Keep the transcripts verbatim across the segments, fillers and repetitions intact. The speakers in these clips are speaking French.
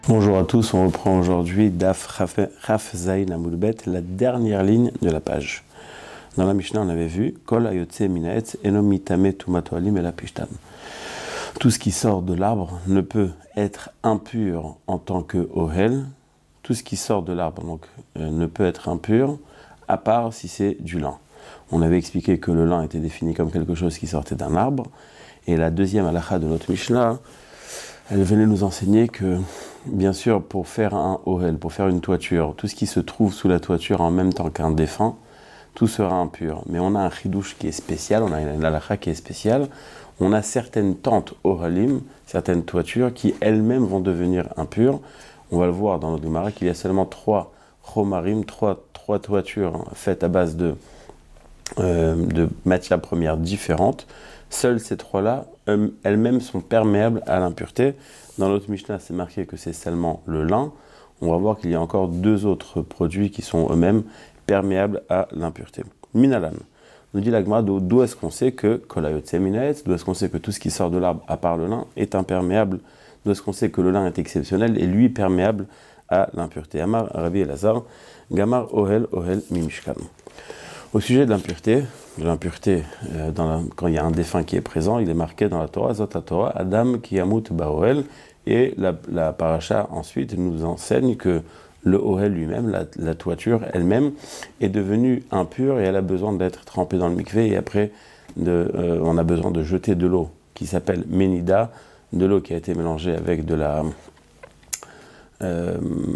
Bonjour à tous, on reprend aujourd'hui Daf Raf Zayin Amud Bet, la dernière ligne de la page. Dans la Mishnah, on avait vu Kol Ayotse Minaetz Eno Mitame Tumato Alim Ela Pishtan. Tout ce qui sort de l'arbre ne peut être impur en tant que Ohel. Tout ce qui sort de l'arbre donc euh, ne peut être impur, à part si c'est du lin. On avait expliqué que le lin était défini comme quelque chose qui sortait d'un arbre. Et la deuxième halakha de notre Mishnah, elle venait nous enseigner que, bien sûr, pour faire un ohel, pour faire une toiture, tout ce qui se trouve sous la toiture en même temps qu'un défunt, tout sera impur. Mais on a un chidouche qui est spécial, on a une halakha qui est spéciale. On a certaines tentes ohalim, certaines toitures qui elles-mêmes vont devenir impures. On va le voir dans notre Gemara qu'il y a seulement trois chomarim, trois, trois toitures faites à base de, euh, de matières premières différentes. Seules ces trois-là, elles-mêmes sont perméables à l'impureté. Dans notre Mishnah, c'est marqué que c'est seulement le lin. On va voir qu'il y a encore deux autres produits qui sont eux-mêmes perméables à l'impureté. Minalan, nous dit la Gemara, d'où est-ce qu'on sait que kolayotse minaetz, d'où est-ce qu'on sait que tout ce qui sort de l'arbre, à part le lin, est imperméable, d'où est-ce qu'on sait que le lin est exceptionnel et lui perméable à l'impureté. Amar Rabbi Elazar, Gamar Ohel Ohel Mimishkan. Au sujet de l'impureté, de l'impureté euh, dans la, quand il y a un défunt qui est présent, il est marqué dans la Torah, Zot Torah, Adam ki yamut ba'ohel, et la, la paracha ensuite nous enseigne que le ohel lui-même, la, la toiture elle-même, est devenue impure et elle a besoin d'être trempée dans le mikvé, et après de, euh, on a besoin de jeter de l'eau qui s'appelle menida, de l'eau qui a été mélangée avec de la, euh,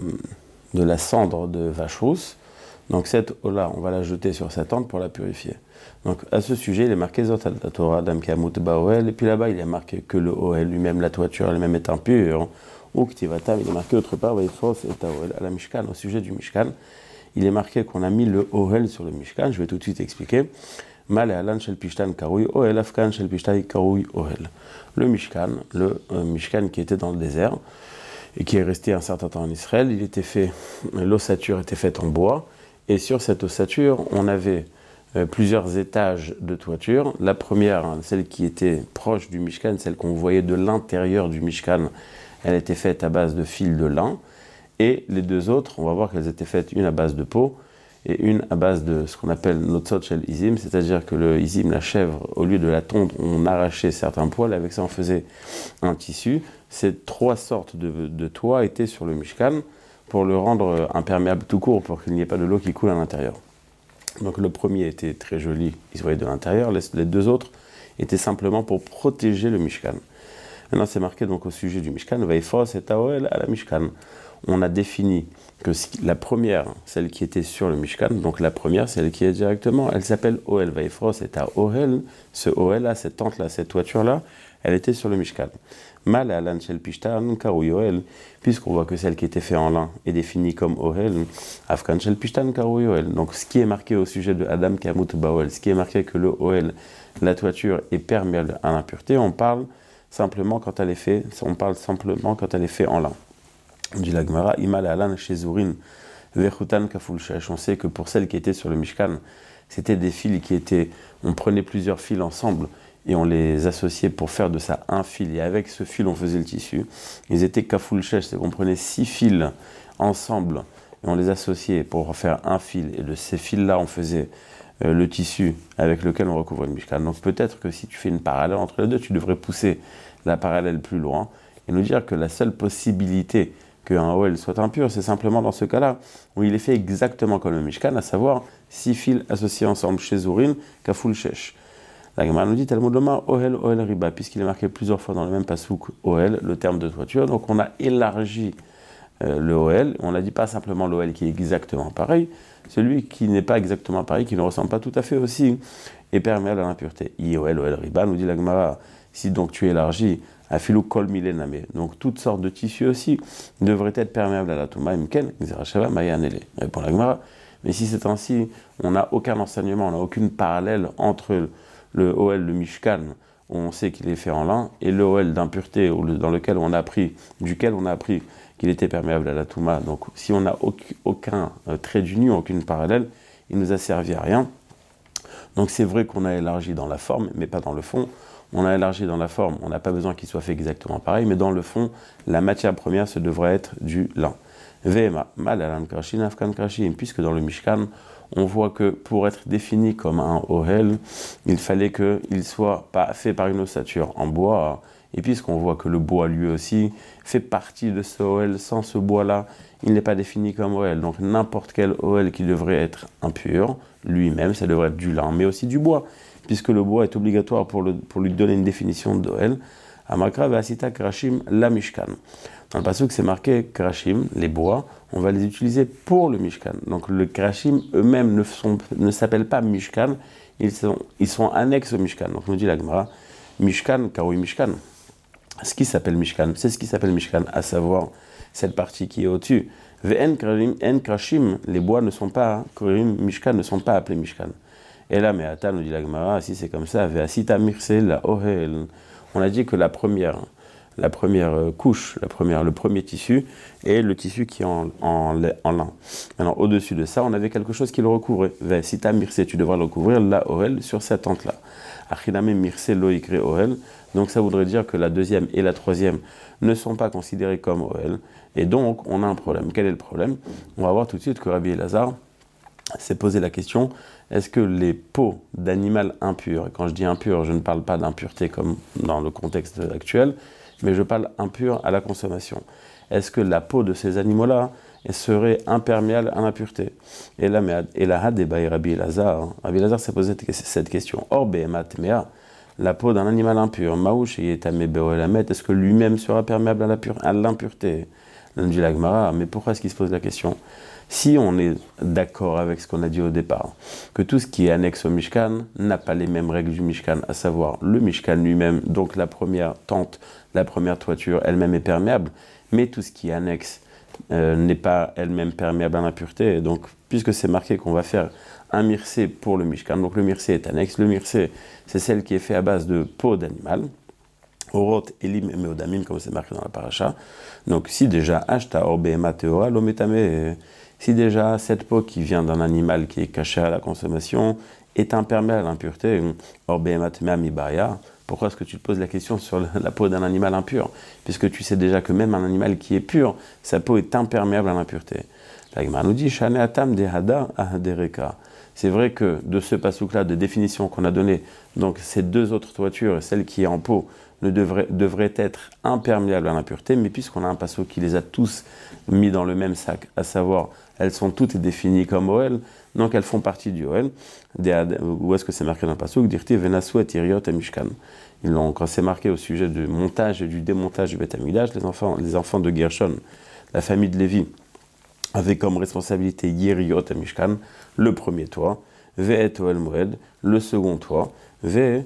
de la cendre de vache rousse. Donc cette eau-là, on va la jeter sur sa tente pour la purifier. Donc à ce sujet, il est marqué Zot la Torah, Adam ki yamut ba'ohel, et puis là-bas, il est marqué que le ohel lui-même, la toiture elle-même est impure. Ou Ktivatam, il est marqué autre part, Vaifos et Taohel, à la Mishkan, au sujet du Mishkan. Il est marqué qu'on a mis le ohel sur le Mishkan, je vais tout de suite expliquer. Mal et Alan shel Pishtan karoui ohel, Afkan shel Pishtan karoui ohel. Le Mishkan, le euh, Mishkan qui était dans le désert, et qui est resté un certain temps en Israël, il était fait, l'ossature était faite en bois. Et sur cette ossature, on avait euh, plusieurs étages de toiture. La première, hein, celle qui était proche du Mishkan, celle qu'on voyait de l'intérieur du Mishkan, elle était faite à base de fils de lin. Et les deux autres, on va voir qu'elles étaient faites une à base de peau et une à base de ce qu'on appelle notzot shel izim, c'est-à-dire que le izim, la chèvre, au lieu de la tondre, on arrachait certains poils, avec ça on faisait un tissu. Ces trois sortes de, de toits étaient sur le Mishkan, pour le rendre imperméable tout court, pour qu'il n'y ait pas de l'eau qui coule à l'intérieur. Donc le premier était très joli, il se voyait de l'intérieur, les, les deux autres étaient simplement pour protéger le Mishkan. Maintenant c'est marqué donc au sujet du Mishkan, Vaifos et Taohel à la Mishkan. On a défini que la première, celle qui était sur le Mishkan, donc la première, celle qui est directement, elle s'appelle Ohel, Vaifos et Taohel, ce Ohel-là, cette tente-là, cette toiture-là, elle était sur le Mishkan. Mal à Alan shel Pishtan karoui ohel, puisqu'on voit que celle qui était faite en lin est définie comme ohel, Afkan shel Pishtan karoui ohel. Donc ce qui est marqué au sujet de Adam ki yamut ba'ohel, ce qui est marqué que le ohel, la toiture, est perméable à l'impureté, on parle simplement quand elle est faite, on parle simplement quand elle est faite en lin. On dit la Gemara, Imal Alan chez Zurin, Vechutan kaful shesh. On sait que pour celle qui était sur le Mishkan, c'était des fils qui étaient, on prenait plusieurs fils ensemble et on les associait pour faire de ça un fil. Et avec ce fil, on faisait le tissu. Ils étaient kaful shesh, c'est qu'on prenait six fils ensemble et on les associait pour faire un fil. Et de ces fils-là, on faisait euh, le tissu avec lequel on recouvre le Mishkan. Donc peut-être que si tu fais une parallèle entre les deux, tu devrais pousser la parallèle plus loin et nous dire que la seule possibilité qu'un ohel soit impur, c'est simplement dans ce cas-là où il est fait exactement comme le Mishkan, à savoir six fils associés ensemble chez Zurin, kaful shesh. La Gemara nous dit Talmud Lomar ohel ohel riba, puisqu'il est marqué plusieurs fois dans le même pasouk ohel, le terme de toiture. Donc on a élargi euh, le ohel. On n'a dit pas simplement l'ohel qui est exactement pareil, celui qui n'est pas exactement pareil, qui ne ressemble pas tout à fait aussi, est perméable à l'impureté. I ohel ohel riba, nous dit la Gemara, si donc tu élargis à filou kol milename, donc toutes sortes de tissus aussi devraient être perméables à la touma imken xerashava mayanele. Répond la Gemara. Mais si c'est ainsi, on n'a aucun enseignement, on n'a aucune parallèle entre le ohel, le Mishkan, où on sait qu'il est fait en lin, et le ohel d'impureté, dans lequel on a appris, duquel on a appris qu'il était perméable à la touma. Donc si on n'a aucun, aucun euh, trait d'union, aucune parallèle, il ne nous a servi à rien. Donc c'est vrai qu'on a élargi dans la forme, mais pas dans le fond. on a élargi dans la forme, on n'a pas besoin qu'il soit fait exactement pareil, mais dans le fond, la matière première, ce devrait être du lin. Vema, malalan krashin, afkan krashim, puisque dans le Mishkan, on voit que pour être défini comme un ohel, il fallait qu'il soit pas fait par une ossature en bois, et puisqu'on voit que le bois lui aussi fait partie de ce ohel, sans ce bois-là, il n'est pas défini comme ohel. Donc n'importe quel ohel qui devrait être impur, lui-même, ça devrait être du lin, mais aussi du bois, puisque le bois est obligatoire pour, le, pour lui donner une définition d'Ohel. Amakra ve'asita krashim la mishkan. Dans le passage, c'est marqué krashim, les bois, on va les utiliser pour le mishkan. Donc le krashim eux-mêmes ne, sont, ne s'appellent pas mishkan, ils sont, ils sont annexes au mishkan. Donc nous dit la Gemara, mishkan, karoui mishkan. Ce qui s'appelle mishkan, c'est ce qui s'appelle mishkan, à savoir cette partie qui est au-dessus. Ve'en krashim, les bois ne sont pas, korim mishkan, ne sont pas appelés mishkan. Et là, mais attends, nous dit la Gemara, si c'est comme ça, ve'asita mirse la ohel. On a dit que la première, la première couche, la première, le premier tissu, est le tissu qui est en, en, en lin. Maintenant, au-dessus de ça, on avait quelque chose qui le recouvrait. Ve'asita mirse, tu devras le recouvrir la ohel sur cette tente-là. Achiname mirse lo ikre ohel. Donc ça voudrait dire que la deuxième et la troisième ne sont pas considérées comme ohel. Et donc, on a un problème. Quel est le problème? On va voir tout de suite que Rabbi Elazar s'est posé la question, est-ce que les peaux d'animal impur, et quand je dis impur, je ne parle pas d'impureté comme dans le contexte actuel, mais je parle impur à la consommation. Est-ce que la peau de ces animaux-là serait imperméable à l'impureté? Et là, et là, Rabbi Elazar, Rabbi Elazar s'est posé cette question. Or, behemat mea, la peau d'un animal impur, maouch et tamé be'olamet, est-ce que lui-même sera perméable à l'impureté? L'un dit la Gemara, mais pourquoi est-ce qu'il se pose la question? Si on est d'accord avec ce qu'on a dit au départ, que tout ce qui est annexe au Mishkan n'a pas les mêmes règles du Mishkan, à savoir le Mishkan lui-même, donc la première tente, la première toiture, elle-même est perméable, mais tout ce qui est annexe euh, n'est pas elle-même perméable à l'impureté. Donc, puisque c'est marqué qu'on va faire un mircé pour le Mishkan, donc le mircé est annexe, le mircé, c'est celle qui est fait à base de peau d'animal, Orot, Elim et Meodamim, comme c'est marqué dans la paracha. Donc, si déjà, Ashta, Orbeema, Teora, Lometame, si déjà cette peau qui vient d'un animal qui est caché à la consommation est imperméable à l'impureté, Orbeema, Temea, Mibaya, pourquoi est-ce que tu te poses la question sur la peau d'un animal impur? Puisque tu sais déjà que même un animal qui est pur, sa peau est imperméable à l'impureté. La Gemara nous dit, Shane Atam Dehada Ahadereka. C'est vrai que de ce pasouk-là, de définition qu'on a donné, donc ces deux autres toitures, celle qui est en peau, ne devrait, devrait être imperméable à l'impureté, mais puisqu'on a un pasouk qui les a tous mis dans le même sac, à savoir, elles sont toutes définies comme Ohel, donc elles font partie du Ohel. Où est-ce que c'est marqué dans le pasouk? Dirti Venasu et Iriot et Mishkan. Ils l'ont, quand c'est marqué au sujet du montage et du démontage du Beth Amikdash, les enfants, les enfants de Gershon, la famille de Lévi, avaient comme responsabilité Yeriot et Mishkan, le premier toit, Ve'et Ohel Moed, le second toit, Ve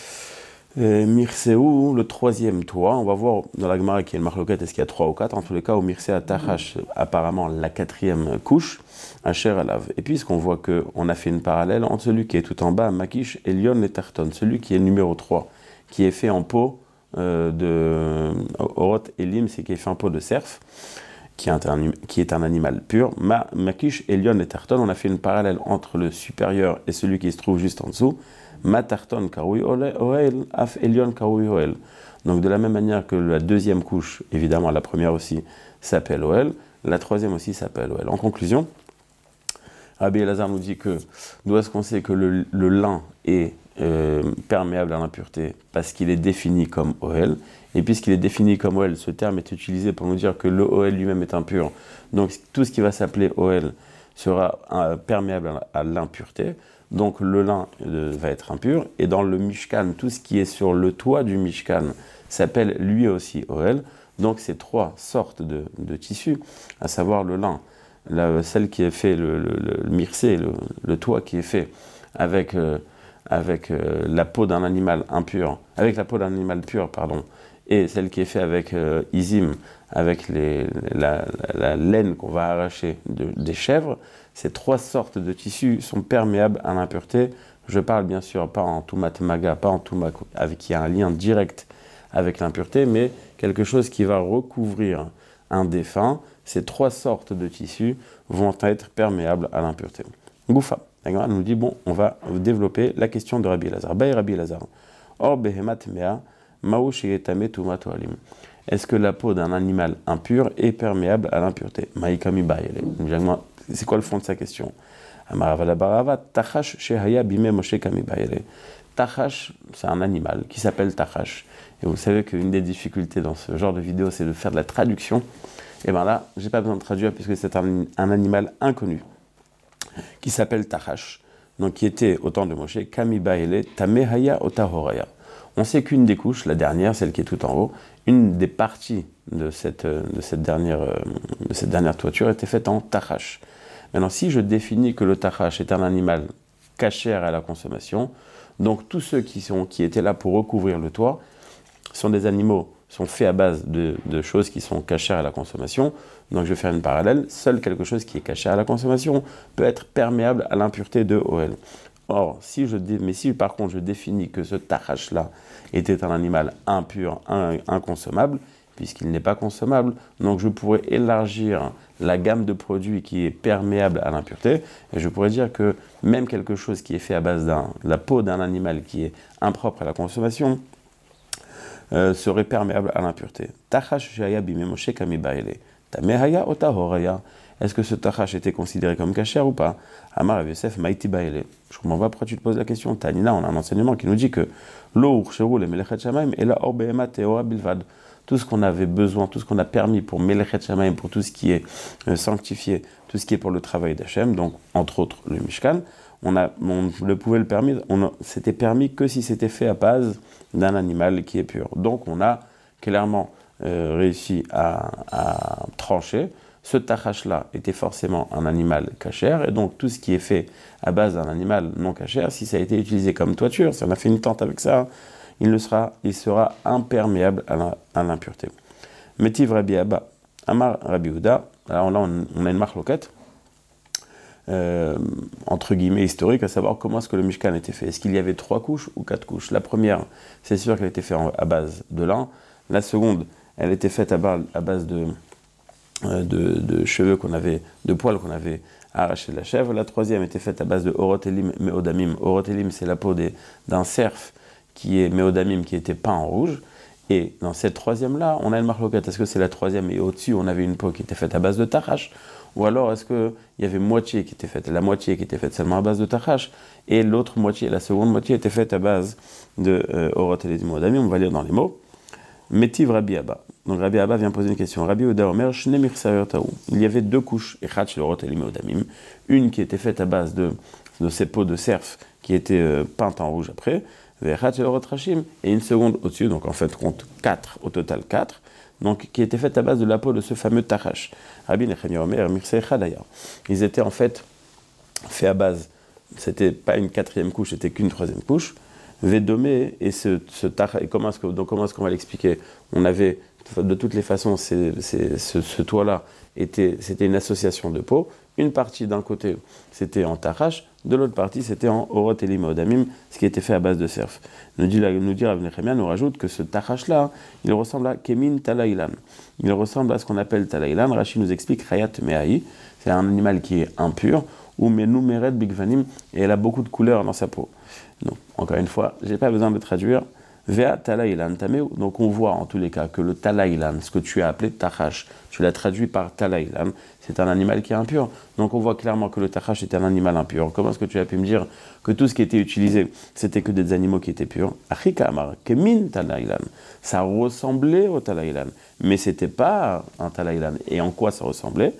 Mirseou, le troisième toit. On va voir dans la Gemara qui est le marloquette, est-ce qu'il y a trois ou quatre? En tous les cas, au Mirsé Atachash, apparemment la quatrième couche, Asher Alav. Et puisqu'on voit qu'on a fait une parallèle entre celui qui est tout en bas, Makish, Elion et Tarton, celui qui est numéro trois, qui est fait en peau euh, de Orot Elim, c'est qui est fait en peau de cerf, qui est un, qui est un animal pur. Ma, Makish, Elion et Tarton, on a fait une parallèle entre le supérieur et celui qui se trouve juste en dessous. Matarton karoui ohel, af elion karoui ohel. Donc de la même manière que la deuxième couche, évidemment la première aussi, s'appelle ohel, la troisième aussi s'appelle ohel. En conclusion, Rabbi Elazar nous dit que d'où est-ce qu'on sait que le, le lin est euh, perméable à l'impureté? Parce qu'il est défini comme ohel. Et puisqu'il est défini comme ohel, ce terme est utilisé pour nous dire que le ohel lui-même est impur. Donc tout ce qui va s'appeler ohel sera euh, perméable à, à l'impureté. Donc le lin euh, va être impur, et dans le Mishkan, tout ce qui est sur le toit du Mishkan s'appelle lui aussi Ohel. Donc ces trois sortes de, de tissus, à savoir le lin, la, celle qui est fait, le, le, le mirsé, le, le toit qui est fait avec, euh, avec euh, la peau d'un animal impur, avec la peau d'un animal pur, pardon, et celle qui est fait avec euh, izim, avec les, la, la, la laine qu'on va arracher de, des chèvres. Ces trois sortes de tissus sont perméables à l'impureté. Je parle bien sûr pas en tumat maga, pas en tumat avec qui a un lien direct avec l'impureté, mais quelque chose qui va recouvrir un défunt. Ces trois sortes de tissus vont être perméables à l'impureté. Goufa, la Gemara nous dit, bon, on va développer la question de Rabbi Elazar. Baï Rabbi Elazar. Or, behemat mea, mao sheyetame tumat ohalim. Est-ce que la peau d'un animal impur est perméable à l'impureté? Maïkami bayele. C'est quoi le fond de sa question? Amaravala tachash shehaya bime moshe kami bayele. Tachash, c'est un animal qui s'appelle tachash. Et vous savez qu'une des difficultés dans ce genre de vidéo, c'est de faire de la traduction. Et bien là, j'ai pas besoin de traduire puisque c'est un, un animal inconnu qui s'appelle tachash, donc qui était au temps de Moshe, kami bayele tamehaya otahoraya. On sait qu'une des couches, la dernière, celle qui est tout en haut, une des parties de cette, de cette, dernière, de cette dernière toiture était faite en tachash. Maintenant, si je définis que le tachash est un animal cachère à la consommation, donc tous ceux qui, sont, qui étaient là pour recouvrir le toit sont des animaux, sont faits à base de, de choses qui sont cachères à la consommation. Donc je vais faire une parallèle, seul quelque chose qui est caché à la consommation peut être perméable à l'impureté de O L. Or, si je dé... mais si par contre je définis que ce tachash-là était un animal impur, un, inconsommable, puisqu'il n'est pas consommable, donc je pourrais élargir la gamme de produits qui est perméable à l'impureté, et je pourrais dire que même quelque chose qui est fait à base de la peau d'un animal qui est impropre à la consommation euh, serait perméable à l'impureté. Tachash shehaya bime moshe kami bayele, tamehaya otahoraya. Est-ce que ce tachash était considéré comme cachère ou pas? Amar Rav Yosef maïti baele. Je comprends pas pourquoi tu te poses la question. Tanina, on a un enseignement qui nous dit que l'eau urcheru le melechet shamaim et la or behemat teora bilvad. Tout ce qu'on avait besoin, tout ce qu'on a permis pour melechet shamaim, pour tout ce qui est euh, sanctifié, tout ce qui est pour le travail d'Hachem, donc entre autres le Mishkan, on, a, on le pouvait le permettre, on a, c'était permis que si c'était fait à base d'un animal qui est pur. Donc on a clairement euh, réussi à, à trancher. Ce tachash-là était forcément un animal cachère, et donc tout ce qui est fait à base d'un animal non cachère, si ça a été utilisé comme toiture, si on a fait une tente avec ça, il, ne sera, il sera imperméable à l'impureté. Métiv Rabbi Abba, Amar Rabbi Uda, alors là on, on a une marloquette, euh, entre guillemets historique, à savoir comment est-ce que le Mishkan était fait. Est-ce qu'il y avait trois couches ou quatre couches? La première, c'est sûr qu'elle était faite à base de lin. La seconde, elle était faite à base de... De, de cheveux qu'on avait, de poils qu'on avait arrachés de la chèvre. La troisième était faite à base de orotelim meodamim. Orotelim, c'est la peau des, d'un cerf qui est meodamim, qui était peint en rouge. Et dans cette troisième-là, on a une marloquette. Est-ce que c'est la troisième et au-dessus, on avait une peau qui était faite à base de tachash? Ou alors est-ce qu'il y avait moitié qui était faite, la moitié qui était faite seulement à base de tachash, et l'autre moitié, la seconde moitié, était faite à base de euh, orotelim meodamim? On va lire dans les mots. Métiv Rabbi Abba. Donc Rabbi Abba vient poser une question. Rabbi Uda Omer, Shne Mirsayor Taou. Il y avait deux couches, Echatch le Rotelim Odamim, une qui était faite à base de, de ces peaux de cerf qui étaient euh, peintes en rouge après, Echatch le Rotrashim, et une seconde au-dessus, donc en fait compte quatre, au total quatre, donc qui était faite à base de la peau de ce fameux Tachash. Rabbi Nechemia Omer, Mirsayecha d'ailleurs. Ils étaient en fait faits à base, c'était pas une quatrième couche, c'était qu'une troisième couche. Védomé, et ce, ce tar, et comment est-ce que, donc comment est-ce qu'on va l'expliquer? On avait, de toutes les façons, c'est, c'est, ce, ce toit-là, était, c'était une association de peaux. Une partie d'un côté, c'était en tachash, de l'autre partie, c'était en orotelim odamim, ce qui était fait à base de cerf. Nous dit, nous dit Rav Nechemia, nous rajoute que ce tachash-là, il ressemble à kemin talaïlan. Il ressemble à ce qu'on appelle talaïlan. Rashi nous explique Hayat Mehaï, c'est un animal qui est impur, ou menumeret bigvanim, et elle a beaucoup de couleurs dans sa peau. Donc, encore une fois, je n'ai pas besoin de traduire. Vea talaïlan tameu. Donc, on voit en tous les cas que le talaïlan, ce que tu as appelé tachash, tu l'as traduit par talaïlan, c'est un animal qui est impur. Donc, on voit clairement que le tachash est un animal impur. Comment est-ce que tu as pu me dire que tout ce qui était utilisé, c'était que des animaux qui étaient purs? Achika amar, kemin talaïlan. Ça ressemblait au talaïlan, mais c'était pas un talaïlan. Et en quoi ça ressemblait?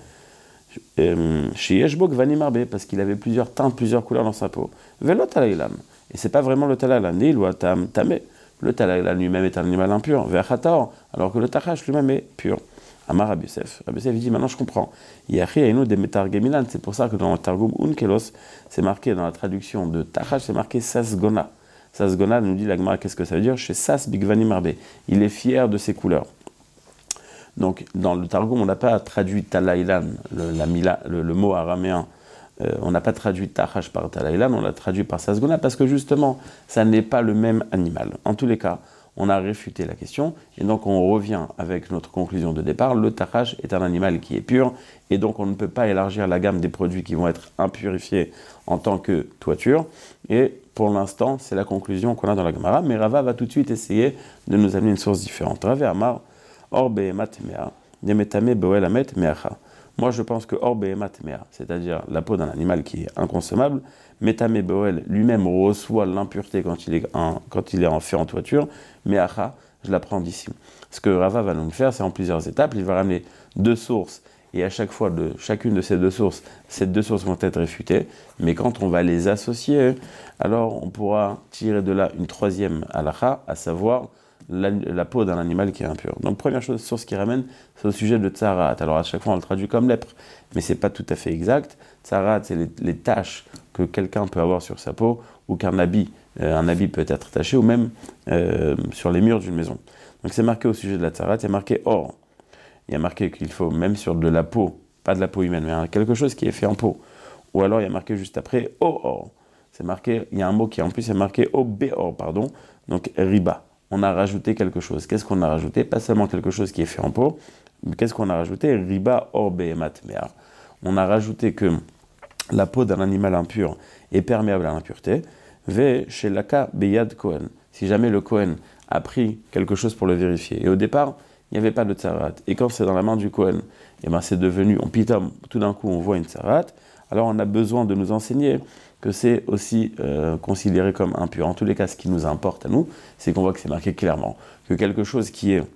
Chez Yeshbok Vanimarbe, parce qu'il avait plusieurs teintes, plusieurs couleurs dans sa peau. Velo talaïlan. Et c'est pas vraiment le talaïlan, il ou tam tamé. Le talaïlan lui-même est un animal impur, ve'achator, alors que le tachash lui-même est pur. Amar Rabbi Yosef. Rabbi Yosef dit, maintenant je comprends. Yachi ainu de metargemilan, c'est pour ça que dans le Targum Unkelos, c'est marqué dans la traduction de tachash, c'est marqué sasgona. Sasgona nous dit la Gemara, qu'est-ce que ça veut dire? Chez Sas Bigvani Marbe. Il est fier de ses couleurs. Donc dans le Targum, on n'a pas traduit talaïlan, le, la mila, le, le mot araméen. Euh, on n'a pas traduit tachash par talaïlan, on l'a traduit par sasgona parce que justement, ça n'est pas le même animal. En tous les cas, on a réfuté la question et donc on revient avec notre conclusion de départ. Le tachash est un animal qui est pur et donc on ne peut pas élargir la gamme des produits qui vont être impurifiés en tant que toiture. Et pour l'instant, c'est la conclusion qu'on a dans la Gemara, mais Rava va tout de suite essayer de nous amener une source différente. Rava Amar, Or Behemat Mea, Demetame Boel Amet Meacha. Moi, je pense que Or Behemat Mea, c'est-à-dire la peau d'un animal qui est inconsommable, Metame Boel lui-même reçoit l'impureté quand il est en, quand il est en fait en toiture, Meacha, je la prends d'ici. Ce que Rava va nous faire, c'est en plusieurs étapes. Il va ramener deux sources, et à chaque fois, de chacune de ces deux sources, ces deux sources vont être réfutées. Mais quand on va les associer, alors on pourra tirer de là une troisième halakha, à savoir la, la peau d'un animal qui est impur. Donc première chose, source qui ramène, c'est au sujet de tsarat. Alors à chaque fois, on le traduit comme lèpre, mais c'est pas tout à fait exact. Tsarat, c'est les, les taches que quelqu'un peut avoir sur sa peau, ou qu'un habit, euh, un habit peut être taché, ou même euh, sur les murs d'une maison. Donc c'est marqué au sujet de la tsarat, il y a marqué or. Il y a marqué qu'il faut, même sur de la peau, pas de la peau humaine, mais quelque chose qui est fait en peau. Ou alors il y a marqué juste après o or. C'est marqué, il y a un mot qui en plus est marqué o beor, pardon, donc riba. On a rajouté quelque chose. Qu'est-ce qu'on a rajouté? Pas seulement quelque chose qui est fait en peau, mais qu'est-ce qu'on a rajouté? Riba or behemat me'ar. On a rajouté que la peau d'un animal impur est perméable à l'impureté. Ve shelaka beyad kohen. Si jamais le kohen a pris quelque chose pour le vérifier. Et au départ, il n'y avait pas de tsarat. Et quand c'est dans la main du kohen, et ben c'est devenu, on pitom, tout d'un coup on voit une tsarat, alors on a besoin de nous enseigner que c'est aussi euh, considéré comme impur. En tous les cas, ce qui nous importe à nous, c'est qu'on voit que c'est marqué clairement que quelque chose qui est,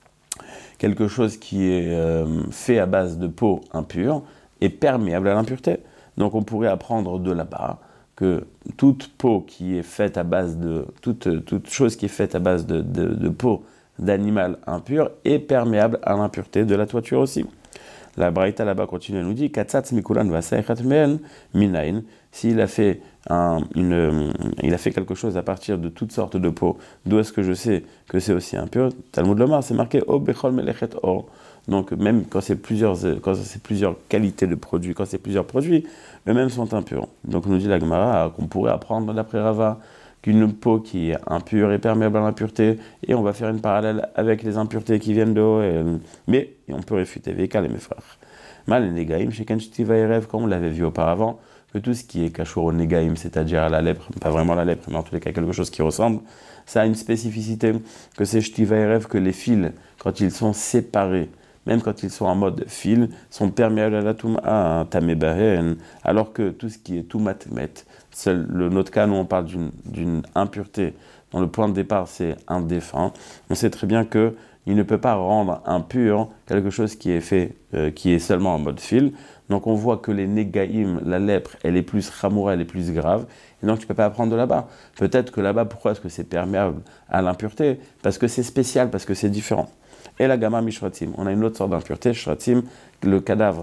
quelque chose qui est euh, fait à base de peau impure est perméable à l'impureté. Donc on pourrait apprendre de là-bas que toute peau qui est faite à base de, toute, toute chose qui est faite à base de, de, de peau d'animal impur est perméable à l'impureté de la toiture aussi. La Braïta là-bas continue à nous dire Katsatz mikulan vasaichat meel minain. S'il a fait un, une, il a fait quelque chose à partir de toutes sortes de peaux, d'où est-ce que je sais que c'est aussi impur? Talmud Lomar, c'est marqué O bechol melechet or. Donc même quand c'est plusieurs, quand c'est plusieurs qualités de produits, quand c'est plusieurs produits, eux-mêmes sont impurs. Donc nous dit la Gemara qu'on pourrait apprendre d'après Rava qu'une peau qui est impure est perméable à l'impureté, et on va faire une parallèle avec les impuretés qui viennent de haut, et, mais on peut réfuter Veka les mes frères. Mal et Negaim, chez Kenshtiva et Rêve, comme on l'avait vu auparavant, que tout ce qui est cachour au Negaim, c'est-à-dire à la lèpre, pas vraiment la lèpre, mais en tous les cas quelque chose qui ressemble, ça a une spécificité, que c'est Shtiva et Rêve, que les fils, quand ils sont séparés, même quand ils sont en mode fil, sont perméables à la Touma, Tamebahen, alors que tout ce qui est Toumatmet, seul le notre cas, nous on parle d'une, d'une impureté, dont le point de départ c'est un défunt, on sait très bien que il ne peut pas rendre impur quelque chose qui est fait, euh, qui est seulement en mode fil. Donc on voit que les négaïm, la lèpre, elle est plus ramoura, elle est plus grave, et donc tu ne peux pas apprendre de là-bas. Peut-être que là-bas, pourquoi est-ce que c'est perméable à l'impureté? Parce que c'est spécial, parce que c'est différent. Et la gamma mishratim, on a une autre sorte d'impureté, shratim, le cadavre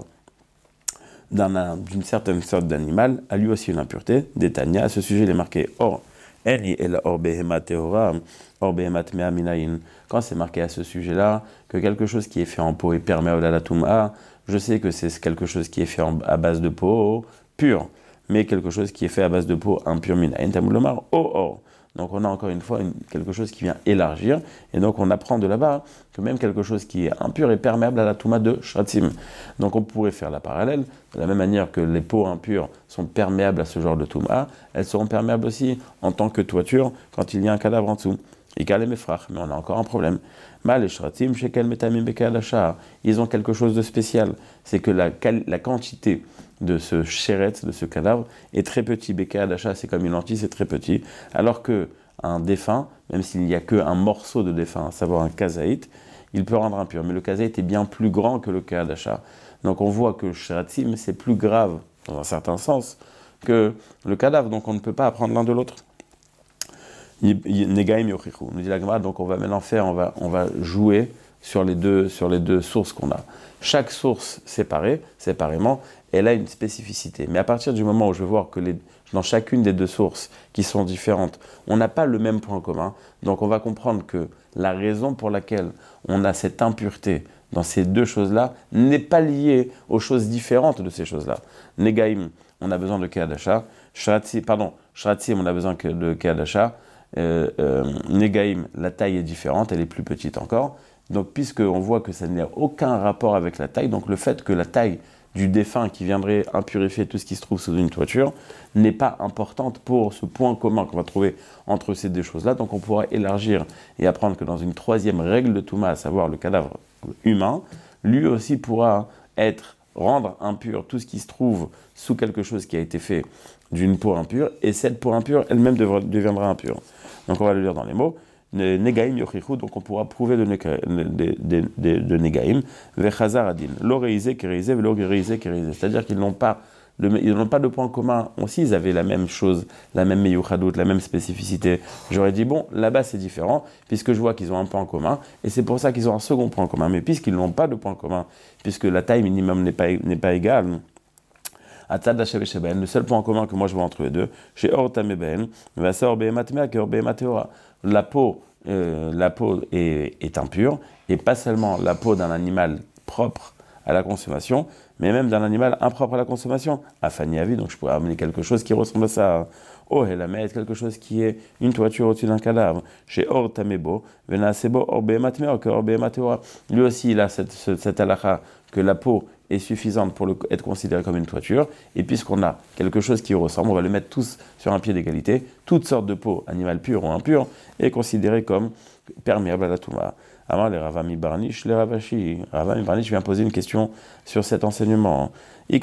d'un, d'une certaine sorte d'animal a lui aussi une impureté. Détania, à ce sujet il est marqué or, eni el or behemat teora, or behemat mea minayin. Quand c'est marqué à ce sujet-là, que quelque chose qui est fait en peau est perméable à la touma, je sais que c'est quelque chose qui est fait en, à base de peau pure, mais quelque chose qui est fait à base de peau impure minayin, tamulomar, oh or. Donc on a encore une fois une, quelque chose qui vient élargir, et donc on apprend de là-bas que même quelque chose qui est impur est perméable à la touma de shratim. Donc on pourrait faire la parallèle, de la même manière que les peaux impures sont perméables à ce genre de touma, elles seront perméables aussi en tant que toiture quand il y a un cadavre en dessous. Et mais on a encore un problème. Mal et shratim, shekel metamim bekadasha, ils ont quelque chose de spécial, c'est que la, la quantité de ce chéret, de ce cadavre, est très petit. Bekadasha, c'est comme une lentille, c'est très petit. Alors qu'un défunt, même s'il n'y a qu'un morceau de défunt, à savoir un kazaït, il peut rendre impur. Mais le kazaït est bien plus grand que le Bekadasha. Donc on voit que shratim, c'est plus grave, dans un certain sens, que le cadavre. Donc on ne peut pas apprendre l'un de l'autre. Negaim yochichu. Nous dit la Gemara, donc on va maintenant faire, on va, on va jouer sur les deux, sur les deux sources qu'on a. Chaque source séparée, séparément, elle a une spécificité. Mais à partir du moment où je vais voir que les, dans chacune des deux sources qui sont différentes, on n'a pas le même point commun, donc on va comprendre que la raison pour laquelle on a cette impureté dans ces deux choses-là n'est pas liée aux choses différentes de ces choses-là. Negaim, on a besoin de Keadasha. Shratzi, pardon, Shratzim, on a besoin de Keadasha. Euh, euh, Negaim, la taille est différente, elle est plus petite encore. Donc, puisqu'on voit que ça n'a aucun rapport avec la taille, donc le fait que la taille du défunt qui viendrait impurifier tout ce qui se trouve sous une toiture n'est pas importante pour ce point commun qu'on va trouver entre ces deux choses-là. Donc on pourra élargir et apprendre que dans une troisième règle de Touma, à savoir le cadavre humain, lui aussi pourra être, rendre impur tout ce qui se trouve sous quelque chose qui a été fait d'une peau impure, et cette peau impure elle-même devra, deviendra impure. Donc on va le lire dans les mots. Negaim yochichu, donc on pourra prouver de, de, de, de, de Negaim, vechazar adin, lo reizé kereizé, velo reizé kereizé, c'est-à-dire qu'ils n'ont pas, le, ils n'ont pas de point commun. Aussi, ils avaient la même chose, la même meyuchadut, la même spécificité. J'aurais dit, bon, là-bas c'est différent, puisque je vois qu'ils ont un point commun, et c'est pour ça qu'ils ont un second point commun. Mais puisqu'ils n'ont pas de point commun, puisque la taille minimum n'est pas, n'est pas égale, le seul point commun que moi je vois entre les deux, chez Or Tameben, la peau, euh, la peau est, est impure, et pas seulement la peau d'un animal propre à la consommation, mais même d'un animal impropre à la consommation. Afani Avi, donc je pourrais amener quelque chose qui ressemble à ça. Oh, Helamet, quelque chose qui est une toiture au-dessus d'un cadavre. Chez Or Tamebo, Venasebo, Or Behematmeo, que Or Behemateora. Lui aussi, il a cette, cette, cette halakha que la peau est suffisante pour le, être considérée comme une toiture, et puisqu'on a quelque chose qui ressemble, on va le mettre tous sur un pied d'égalité. Toutes sortes de peau, animales pures ou impures, est considérée comme perméable à la Touma. Avant les Ravami Barnish, les Ravashi. Ravami Barnish vient poser une question sur cet enseignement. C'est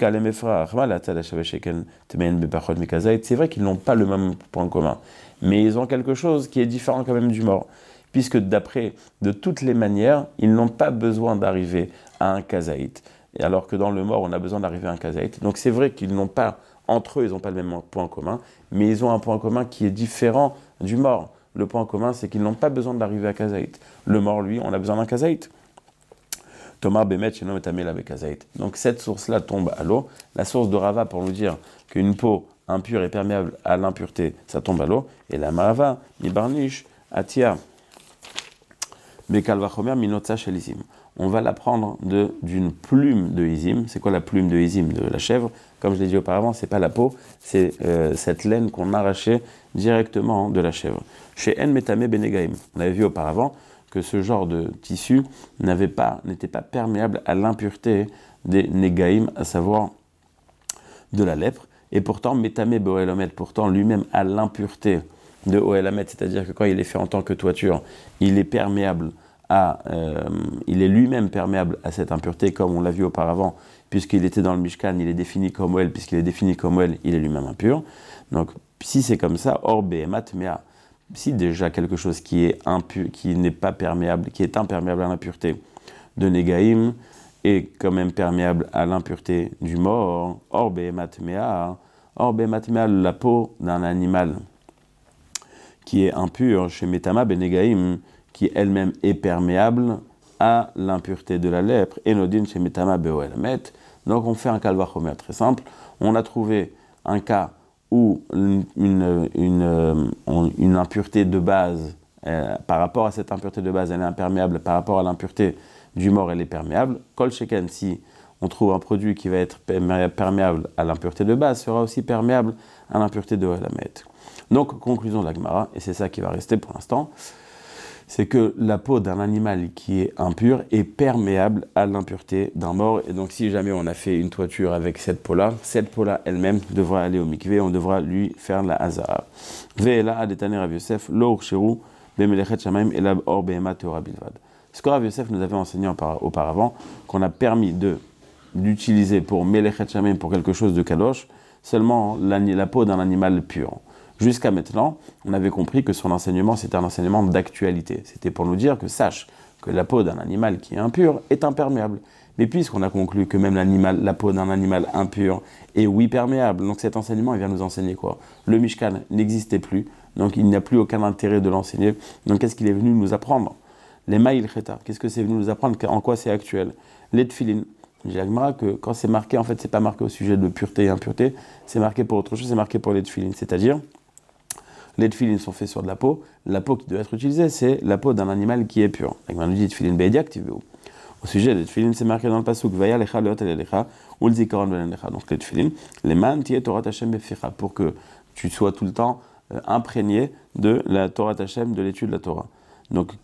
vrai qu'ils n'ont pas le même point commun, mais ils ont quelque chose qui est différent quand même du mort, puisque d'après, de toutes les manières, ils n'ont pas besoin d'arriver à un kazaït. Et alors que dans le mort, on a besoin d'arriver à un kazaït. Donc c'est vrai qu'ils n'ont pas, entre eux, ils n'ont pas le même point commun, mais ils ont un point commun qui est différent du mort. Le point commun, c'est qu'ils n'ont pas besoin d'arriver à kazaït. Le mort, lui, on a besoin d'un kazaït. Thomas Bémet, chez nous, est amé la kazaït. Donc cette source-là tombe à l'eau. La source de Rava, pour nous dire qu'une peau impure et perméable à l'impureté, ça tombe à l'eau. Et la Marava, mi barnish, atia, bekalvachomer, minotza shel izim. On va la prendre de, d'une plume de izim. C'est quoi la plume de izim de la chèvre? Comme je l'ai dit auparavant, c'est pas la peau, c'est euh, cette laine qu'on arrachait directement de la chèvre. Chez En Metame Benegaim, on avait vu auparavant que ce genre de tissu n'avait pas, n'était pas perméable à l'impureté des Negaim, à savoir de la lèpre. Et pourtant, Metame Beoelomet, pourtant lui-même a l'impureté de Oelamet, c'est-à-dire que quand il est fait en tant que toiture, il est perméable à, euh, il est lui-même perméable à cette impureté, comme on l'a vu auparavant, puisqu'il était dans le Mishkan, il est défini comme Oel, puisqu'il est défini comme Oel, il est lui-même impur. Donc, si c'est comme ça, Or Behemat Mea, si déjà quelque chose qui est impur, qui n'est pas perméable, qui est imperméable à l'impureté de Negaim, est quand même perméable à l'impureté du mort, Or Behemat Mea, Or Behemat Mea, la peau d'un animal qui est impur, chez Metama Benegaim, qui elle-même est perméable à l'impureté de la lèpre, et Nodin chez Metama Beoelamet. Donc on fait un kalvachomer très simple. On a trouvé un cas où une, une, une, une impureté de base, euh, par rapport à cette impureté de base, elle est imperméable, par rapport à l'impureté du mort, elle est perméable. Kol sheken, si on trouve un produit qui va être perméable à l'impureté de base, sera aussi perméable à l'impureté de Oelamet. Donc, conclusion de la Gemara, et c'est ça qui va rester pour l'instant, c'est que la peau d'un animal qui est impur est perméable à l'impureté d'un mort. Et donc, si jamais on a fait une toiture avec cette peau-là, cette peau-là elle-même devra aller au mikvé, on devra lui faire la hazara. Ve'ela adetane Rav Yosef, lo urshiru bemelechet shamayim elab or behema teora bilvad. Ce que Rav Yosef nous avait enseigné auparavant, qu'on a permis de d'utiliser pour melechet shamayim, pour quelque chose de kadosh, seulement la, la peau d'un animal pur. Jusqu'à maintenant, on avait compris que son enseignement, c'était un enseignement d'actualité. C'était pour nous dire que sache que la peau d'un animal qui est impur est imperméable. Mais puisqu'on a conclu que même l'animal, la peau d'un animal impur est oui perméable, donc cet enseignement, il vient nous enseigner quoi? Le Mishkan n'existait plus, donc il n'y a plus aucun intérêt de l'enseigner. Donc qu'est-ce qu'il est venu nous apprendre? Les maïl cheta, qu'est-ce que c'est venu nous apprendre? En quoi c'est actuel? Les tfilin. J'ai l'agmara que quand c'est marqué, en fait, c'est pas marqué au sujet de pureté et impureté, c'est marqué pour autre chose, c'est marqué pour les tfilin. C'est-à-dire, les tfilin sont faits sur de la peau. La peau qui doit être utilisée, c'est la peau d'un animal qui est pur. On nous dit tfilin beidiak, tu veux. Au sujet des tfilin, c'est marqué dans le pasuk vaya lecha leot lecha ou le zikaron lecha. Donc les tfilin, les man tiet Torah Hashem beficha, pour que tu sois tout le temps euh, imprégné de la Torah Hashem, de l'étude de la Torah. Donc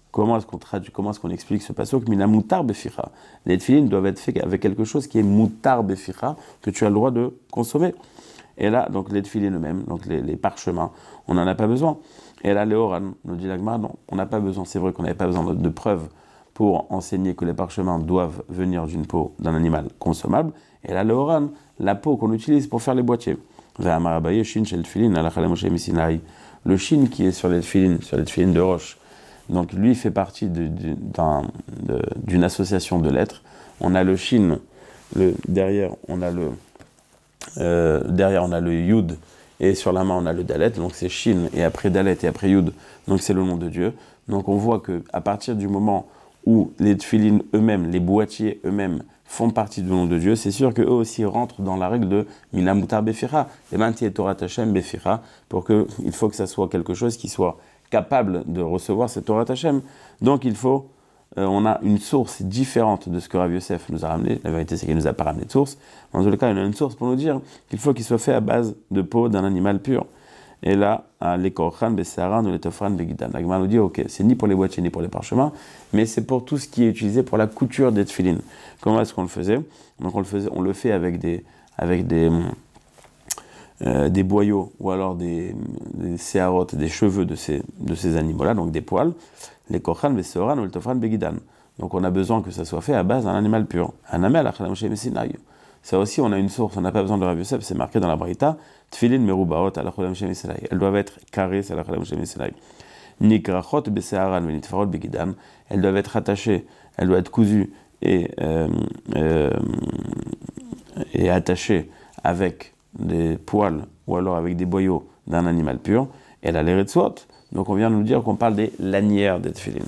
Comment est-ce qu'on traduit, comment est-ce qu'on explique ce pasuk? Mina mutar beficha. Les tefilin doivent être faits avec quelque chose qui est mutar beficha, que tu as le droit de consommer. Et là, donc les tefilin eux-mêmes, donc les, les parchemins, on n'en a pas besoin. Et là, les oran, nous dit l'Agmara, non, on n'a pas besoin. C'est vrai qu'on n'avait pas besoin de, de preuves pour enseigner que les parchemins doivent venir d'une peau d'un animal consommable. Et là, le oran, la peau qu'on utilise pour faire les boîtiers. Le shin qui est sur les tefilin, sur les tefilin de roche, donc lui fait partie de, de, d'un, de, d'une association de lettres. On a le shin, le, derrière on a le euh, derrière on a le yud et sur la main on a le dalet. Donc c'est shin et après dalet et après yud. Donc c'est le nom de Dieu. Donc on voit que à partir du moment où les tefilin eux-mêmes, les boîtiers eux-mêmes font partie du nom de Dieu, c'est sûr qu'eux aussi rentrent dans la règle de Mina Mutar Befira, et Manti Torah Hashem Befira, pour que il faut que ça soit quelque chose qui soit capable de recevoir cette Torah Hashem. Donc il faut, euh, on a une source différente de ce que Rav Yosef nous a ramené. La vérité c'est qu'il nous a pas ramené de source. Dans tous les cas, il a une source pour nous dire qu'il faut qu'il soit fait à base de peau d'un animal pur. Et là, les korchan, besaran ou les tofran, begidan. La Gemara nous dit, ok, c'est ni pour les boîtiers ni pour les parchemins, mais c'est pour tout ce qui est utilisé pour la couture des tefilin. Comment est-ce qu'on le faisait? Donc on le faisait, on le fait avec des, avec des, euh, des boyaux ou alors des, des séarotes, des cheveux de ces, de ces animaux-là, donc des poils. Les korchan, besaran ou les tofran, begidan. Donc on a besoin que ça soit fait à base d'un animal pur. Un amel, achalam shem sinai. Ça aussi, on a une source, on n'a pas besoin de Rav Yosef, c'est marqué dans la Braïta, Tfilin merubaot ala cholam shem Yisraël. Elles doivent être carrées, c'est la cholam shem Yisraël. Nikrachot beseharan venitfarot begidan. Elles doivent être attachées, elles doivent être cousues et, euh, euh, et attachées avec des poils ou alors avec des boyaux d'un animal pur. Et la leretzot, donc on vient de nous dire qu'on parle des lanières des Tfilin.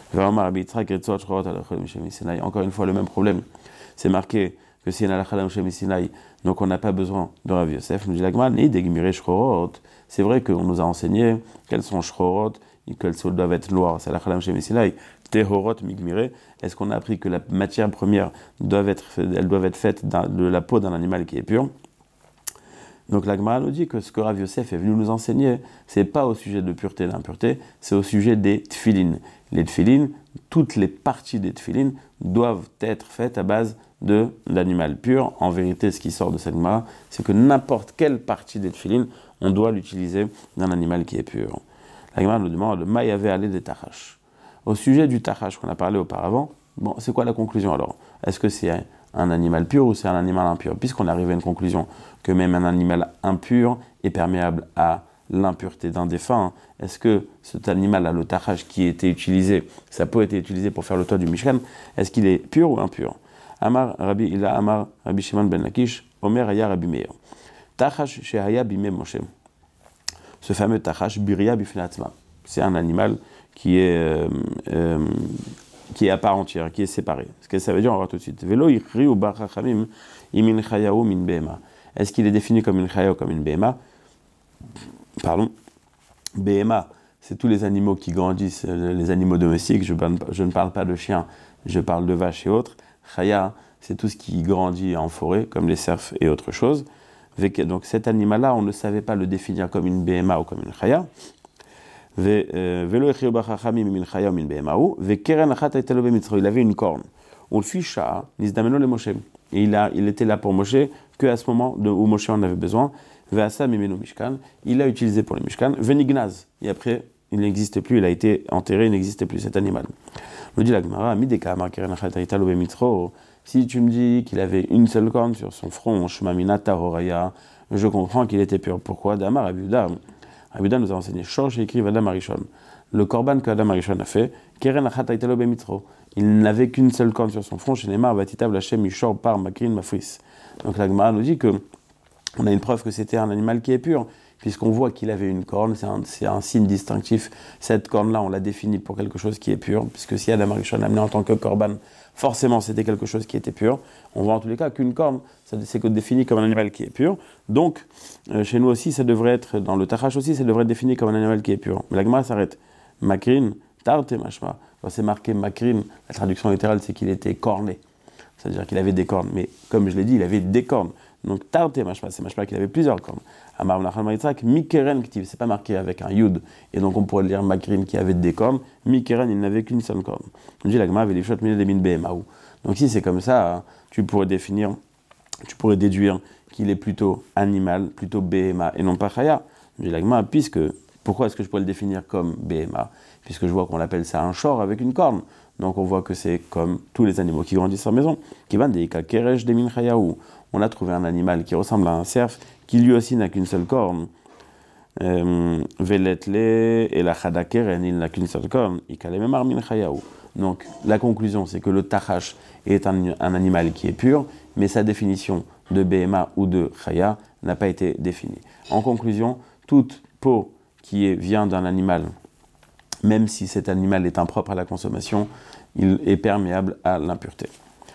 Encore une fois, le même problème. C'est marqué que c'est une halakha d'Moshe Sinai, donc on n'a pas besoin de Rav Yosef. Nous dit la Gemara, ni degmiré shchorot. C'est vrai qu'on nous a enseigné quelles sont shchorot, qu'elles doivent être noires. C'est halakha d'Moshe Sinai. Tehorot migmiré. Est-ce qu'on a appris que la matière première doit être, elles doivent être faites de la peau d'un animal qui est pur? Donc la Gemara nous dit que ce que Rav Yosef est venu nous enseigner, c'est pas au sujet de pureté et d'impureté, c'est au sujet des tefilin. Les tefilin, toutes les parties des tefilin doivent être faites à base de l'animal pur. En vérité, ce qui sort de cette Gemara, c'est que n'importe quelle partie des tefilin, on doit l'utiliser d'un animal qui est pur. La Gemara nous demande le maïave aller des tachash. Au sujet du tachash qu'on a parlé auparavant, bon, c'est quoi la conclusion alors? Est-ce que c'est un animal pur ou c'est un animal impur? Puisqu'on arrive à une conclusion que même un animal impur est perméable à l'impureté d'un défunt, est-ce que cet animal, le tachash qui était utilisé, sa peau était utilisée pour faire le toit du Mishkan, est-ce qu'il est pur ou impur? Amar Rabbi Ila Amar Rabbi Shimon ben Lakish, Omer Aya Rabbi Meir. Tachash Shehaya Bime Moshe. Ce fameux tachash, Biria Bifnatzma. C'est un animal qui est, euh, euh, qui est à part entière, qui est séparé. Ce que ça veut dire, on va voir tout de suite. Velo Ichri ou Barachamim, Imin Chayao Min Behema. Est-ce qu'il est défini comme une Chaya ou comme une Behema? Pardon. Behema, c'est tous les animaux qui grandissent, les animaux domestiques. Je, je ne parle pas de chiens, je parle de vaches et autres. Chaya, c'est tout ce qui grandit en forêt, comme les cerfs et autres choses. Donc cet animal-là, on ne savait pas le définir comme une Behema ou comme une Chaya. Il avait une corne. On le ficha, et il, a, il était là pour Moshe qu'à ce moment de, où Moshe en avait besoin. Il l'a utilisé pour le Mishkan. Venignaz. Et après, il n'existe plus, il a été enterré, il n'existe plus cet animal. Nous dit la Gemara, si tu me dis qu'il avait une seule corne sur son front, je comprends qu'il était pur. Pourquoi? Damar Abiuda. Abiuda nous a enseigné, Shor écrit Vadam Arishon. Le korban que Adam Arishon a fait, il n'avait qu'une seule corne sur son front, chez Neymar, Vatitab Lachem Yishor par Makrin Mafris. Donc la Gemara nous dit que on a une preuve que c'était un animal qui est pur, puisqu'on voit qu'il avait une corne, c'est un, c'est un signe distinctif. Cette corne-là, on l'a définie pour quelque chose qui est pur, puisque si Adam Arishon l'a amené en tant que korban, forcément c'était quelque chose qui était pur. On voit en tous les cas qu'une corne, ça, c'est défini comme un animal qui est pur. Donc, euh, chez nous aussi, ça devrait être, dans le tachash aussi, ça devrait être défini comme un animal qui est pur. Mais la Gemara s'arrête. Makrin, tarte mashma. Quand c'est marqué makrin, la traduction littérale, c'est qu'il était corné. C'est-à-dire qu'il avait des cornes. Mais comme je l'ai dit, il avait des cornes. Donc tarte mashma, c'est mashma qu'il avait plusieurs cornes. Amar Nachman Yitzhak, mikeren ktiv, c'est pas marqué avec un yud, et donc on pourrait lire makrin qui avait des cornes. Mikeren, il n'avait qu'une seule corne. On dit la Gemara avait les shot mille des min behemaou. Donc si c'est comme ça, tu pourrais définir, tu pourrais déduire qu'il est plutôt animal, plutôt behema et non pas chaya. On dit la Gemara, puisque pourquoi est-ce que je pourrais le définir comme behema? Puisque je vois qu'on l'appelle ça un shor avec une corne. Donc on voit que c'est comme tous les animaux qui grandissent en maison. Qui van des kakeresh des min chayaou. On a trouvé un animal qui ressemble à un cerf, qui lui aussi n'a qu'une seule corne. Veletle et la chadakeren, il n'a qu'une seule corne. Ikalememar min chayaou. Donc la conclusion, c'est que le tachash est un, un animal qui est pur, mais sa définition de behema ou de chaya n'a pas été définie. En conclusion, toute peau qui est, vient d'un animal, même si cet animal est impropre à la consommation, il est perméable à l'impureté.